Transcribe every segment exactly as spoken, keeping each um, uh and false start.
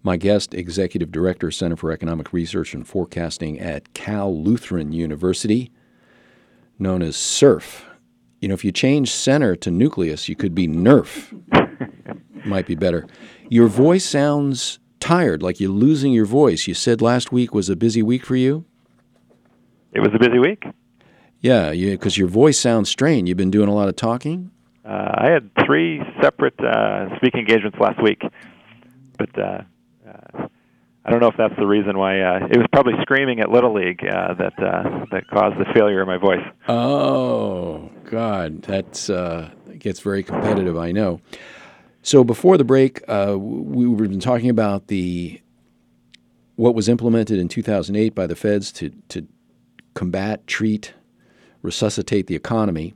My guest, Executive Director, Center for Economic Research and Forecasting at Cal Lutheran University, known as CERF. You know, if you change center to nucleus, you could be NERF. Might be better. Your voice sounds tired, like you're losing your voice. You said last week was a busy week for you? It was a busy week. Yeah, because your voice sounds strained. You've been doing a lot of talking? Uh, I had three separate uh, speaking engagements last week, but uh, uh, I don't know if that's the reason why. Uh, it was probably screaming at Little League uh, that uh, that caused the failure of my voice. Oh, God, that's uh, that gets very competitive, I know. So before the break, uh, we were been talking about the what was implemented in two thousand eight by the feds to to combat, treat, resuscitate the economy.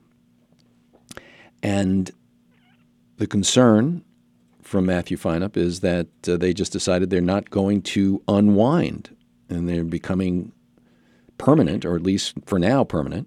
And the concern from Matthew Feinup is that uh, they just decided they're not going to unwind, and they're becoming permanent, or at least for now permanent.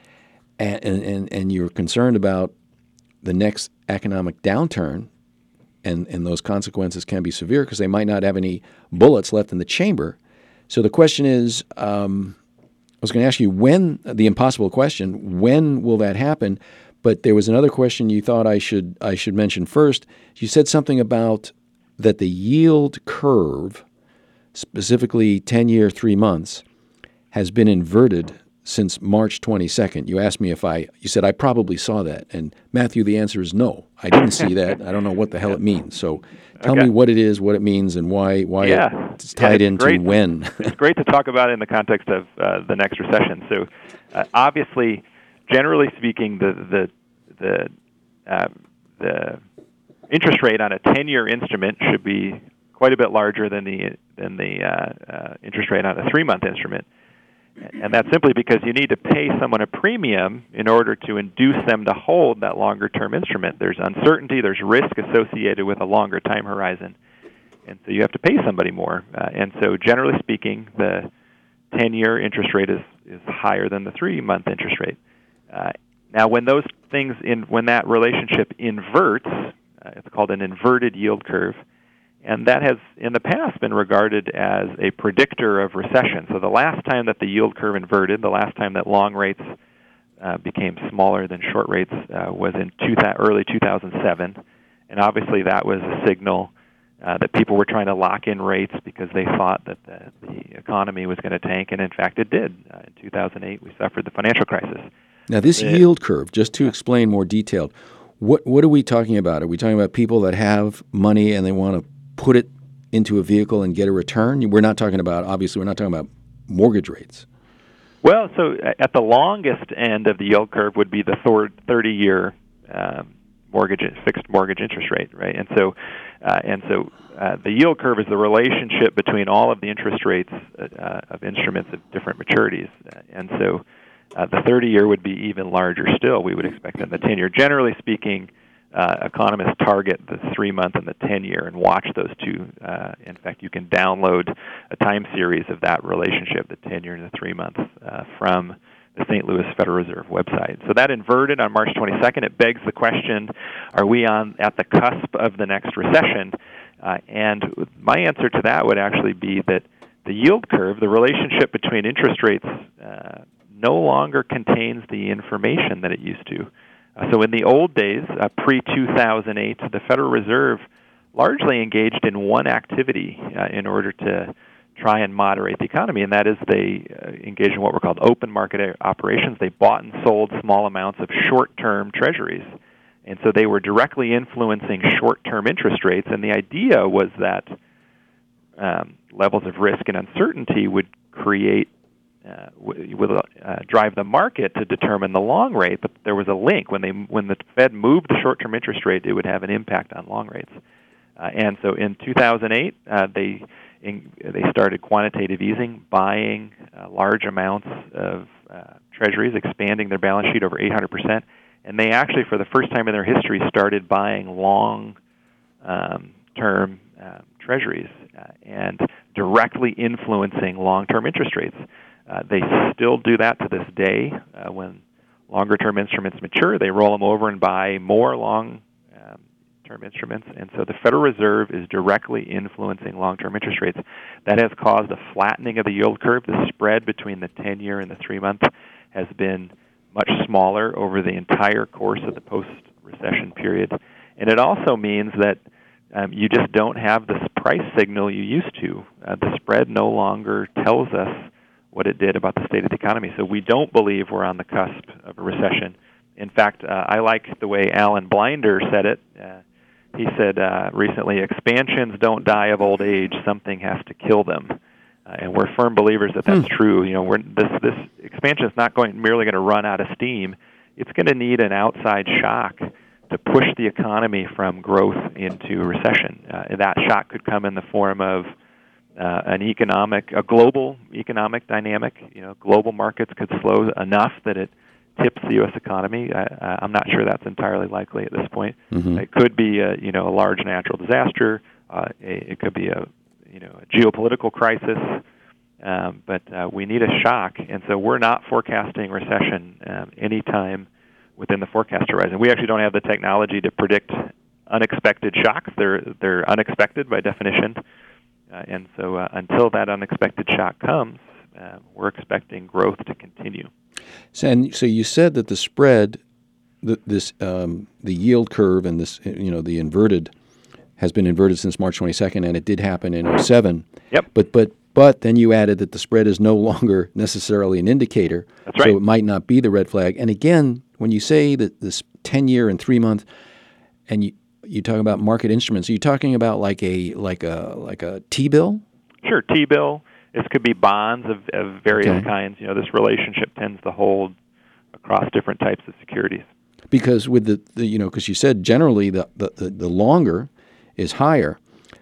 And, and, and you're concerned about the next economic downturn, and, and those consequences can be severe because they might not have any bullets left in the chamber. So the question is, um, I was going to ask you when, the impossible question, when will that happen? But there was another question you thought I should I should mention first. You said something about that the yield curve, specifically ten-year, three months, has been inverted since March twenty-second. You asked me if I, you said I probably saw that. And Matthew, the answer is no. I didn't see that. I don't know what the hell it means. So tell okay. me what it is, what it means, and why why yeah. it's tied yeah, it's into great. when. It's great to talk about it in the context of uh, the next recession. So uh, obviously, generally speaking, the the the uh, the interest rate on a ten-year instrument should be quite a bit larger than the than the uh, uh, interest rate on a three-month instrument, and that's simply because you need to pay someone a premium in order to induce them to hold that longer-term instrument. There's uncertainty, there's risk associated with a longer time horizon, and so you have to pay somebody more. Uh, and so, generally speaking, the ten-year interest rate is is higher than the three-month interest rate. Uh, Now, when those things in when that relationship inverts, uh, it's called an inverted yield curve, and that has in the past been regarded as a predictor of recession. So the last time that the yield curve inverted, the last time that long rates uh, became smaller than short rates uh, was in two, early two thousand seven, and obviously that was a signal uh, that people were trying to lock in rates because they thought that the, the economy was going to tank, and in fact it did. Uh, in two thousand eight, we suffered the financial crisis. Now, this It, yield curve, just to explain more detailed, what what are we talking about? Are we talking about people that have money and they want to put it into a vehicle and get a return? We're not talking about, obviously, we're not talking about mortgage rates. Well, so at the longest end of the yield curve would be the thirty-year um, mortgage, fixed mortgage interest rate, right? And so, uh, and so uh, the yield curve is the relationship between all of the interest rates uh, of instruments of different maturities, and so. Uh, the thirty-year would be even larger still, we would expect, than the ten-year. Generally speaking, uh, economists target the three-month and the ten-year and watch those two. Uh, in fact, you can download a time series of that relationship, the ten-year and the three-month, uh, from the Saint Louis Federal Reserve website. So that inverted on March twenty-second. It begs the question, are we on at the cusp of the next recession? Uh, and my answer to that would actually be that the yield curve, the relationship between interest rates, uh, no longer contains the information that it used to. Uh, so in the old days, uh, pre two thousand eight, the Federal Reserve largely engaged in one activity uh, in order to try and moderate the economy, and that is they uh, engaged in what were called open market operations. They bought and sold small amounts of short-term treasuries. And so they were directly influencing short-term interest rates, and the idea was that um, levels of risk and uncertainty would create Uh, would uh, drive the market to determine the long rate, but there was a link. When they when the Fed moved the short-term interest rate, it would have an impact on long rates. Uh, and so in two thousand eight, uh, they in, they started quantitative easing, buying uh, large amounts of uh, treasuries, expanding their balance sheet over eight hundred percent, and they actually, for the first time in their history, started buying long-term um, uh, treasuries uh, and directly influencing long-term interest rates. Uh, they still do that to this day. Uh, when longer-term instruments mature, they roll them over and buy more long-term long-term instruments. And so the Federal Reserve is directly influencing long-term interest rates. That has caused a flattening of the yield curve. The spread between the ten-year and the three-month has been much smaller over the entire course of the post-recession period. And it also means that um, you just don't have this price signal you used to. Uh, the spread no longer tells us what it did about the state of the economy. So we don't believe we're on the cusp of a recession. In fact, uh, I like the way Alan Blinder said it. Uh, he said uh, recently, expansions don't die of old age, something has to kill them. Uh, and we're firm believers that that's hmm. true. You know, we're, this, this expansion is not going merely going to run out of steam. It's going to need an outside shock to push the economy from growth into recession. Uh, and that shock could come in the form of uh, an economic, a global economic dynamic. You know, global markets could slow enough that it tips the U S economy. I, I'm not sure that's entirely likely at this point. Mm-hmm. It could be a, you know, a large natural disaster. Uh, a, it could be a you know a geopolitical crisis. Um, but uh, we need a shock, and so we're not forecasting recession um, anytime within the forecast horizon. We actually don't have the technology to predict unexpected shocks. They're they're unexpected by definition, uh, and so uh, until that unexpected shock comes, uh, we're expecting growth to continue. So, and so you said that the spread, the, this um, the yield curve, and this you know the inverted has been inverted since March twenty-second, and it did happen in oh seven. Yep. But but but then you added that the spread is no longer necessarily an indicator. That's right. So it might not be the red flag. And again, when you say that this ten-year and three-month, and you you talk about market instruments, are you talking about like a like a like a T-bill? Sure, T-bill. This could be bonds of, of various okay. kinds. You know, this relationship tends to hold across different types of securities. Because with the, the you know, because you said generally the, the, the, the longer is higher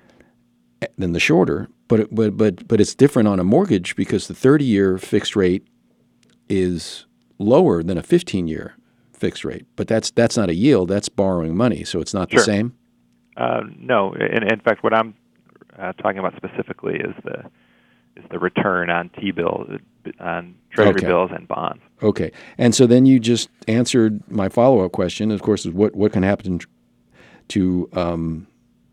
than the shorter, but it, but but but it's different on a mortgage because the thirty-year fixed rate is lower than a fifteen-year fixed rate. But that's that's not a yield; that's borrowing money, so it's not sure. the same. Uh, no, in, in fact, what I'm uh, talking about specifically is the is the return on T-bills, on Treasury okay. bills and bonds. Okay, and so then you just answered my follow-up question. Of course, is what what can happen to um,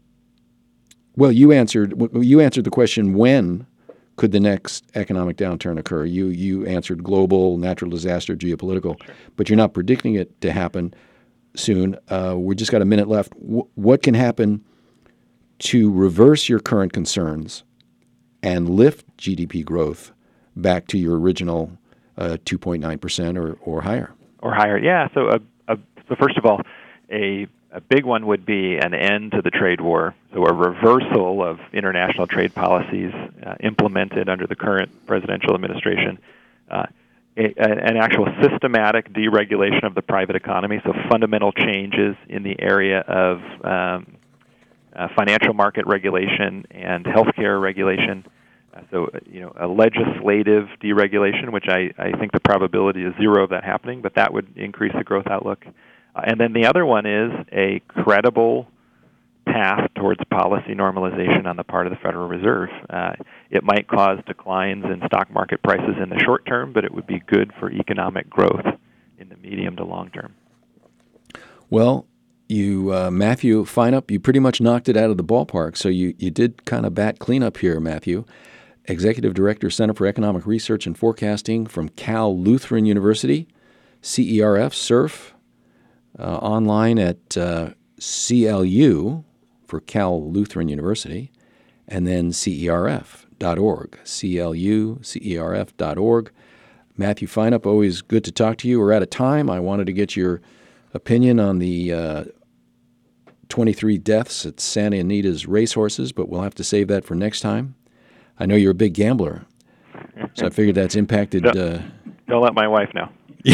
well, you answered you answered the question, when could the next economic downturn occur? You you answered global, natural disaster, geopolitical, sure. but you're not predicting it to happen soon. Uh, we just got a minute left. W- what can happen to reverse your current concerns and lift G D P growth back to your original uh, two point nine percent or, or higher? Or higher, yeah. So, a, a, so first of all, a A big one would be an end to the trade war, so a reversal of international trade policies uh, implemented under the current presidential administration, uh, a, an actual systematic deregulation of the private economy, so fundamental changes in the area of um, uh, financial market regulation and healthcare regulation. Uh, so, you know, a legislative deregulation, which I, I think the probability is zero of that happening, but that would increase the growth outlook. Uh, and then the other one is a credible path towards policy normalization on the part of the Federal Reserve. Uh, it might cause declines in stock market prices in the short term, but it would be good for economic growth in the medium to long term. Well, you, uh, Matthew Feinup, you pretty much knocked it out of the ballpark. So you, you did kind of bat cleanup here, Matthew. Executive Director, Center for Economic Research and Forecasting from Cal Lutheran University, C E R F, C E R F. Uh, online at uh, C L U for Cal Lutheran University, and then C E R F dot org, C L U, C E R F dot org. Matthew Feinup, always good to talk to you. We're out of time. I wanted to get your opinion on the uh, twenty-three deaths at Santa Anita's racehorses, but we'll have to save that for next time. I know you're a big gambler, so I figured that's impacted... Don't, uh, don't let my wife know.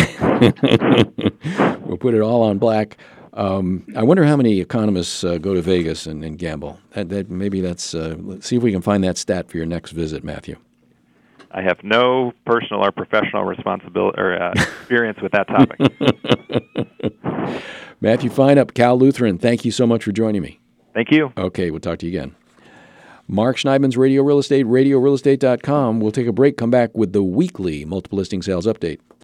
We'll put it all on black. Um, I wonder how many economists uh, go to Vegas and, and gamble. That, that maybe that's. Uh, let's see if we can find that stat for your next visit, Matthew. I have no personal or professional responsibility or uh, experience with that topic. Matthew Feinup, Cal Lutheran. Thank you so much for joining me. Thank you. Okay, we'll talk to you again. Mark Schneidman's Radio Real Estate, radio real estate dot com. We'll take a break. Come back with the weekly multiple listing sales update.